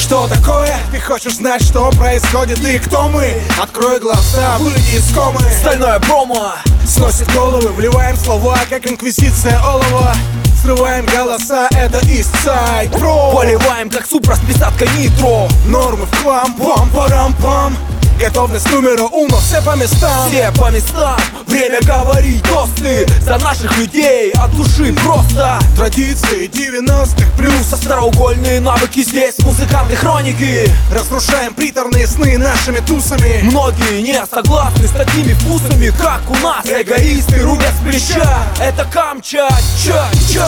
Что такое? Ты хочешь знать, что происходит и кто мы? Открой глаза, выйди из комы. Стальное промо сносит головы, вливаем слова, как инквизиция олова. Срываем голоса, это Eastside Pro. Поливаем, как супра с присадкой нитро. Нормы в хлам, пам-парам-пам. Готовность номера уно, все по местам. Все по местам, время говорить тосты за наших людей, от души просто. Традиции 90-х плюс. Остроугольные навыки здесь, музыканты хроники. Разрушаем приторные сны нашими тусами. Многие не согласны с такими вкусами, как у нас. Эгоисты рубят с плеча, это Камчатча.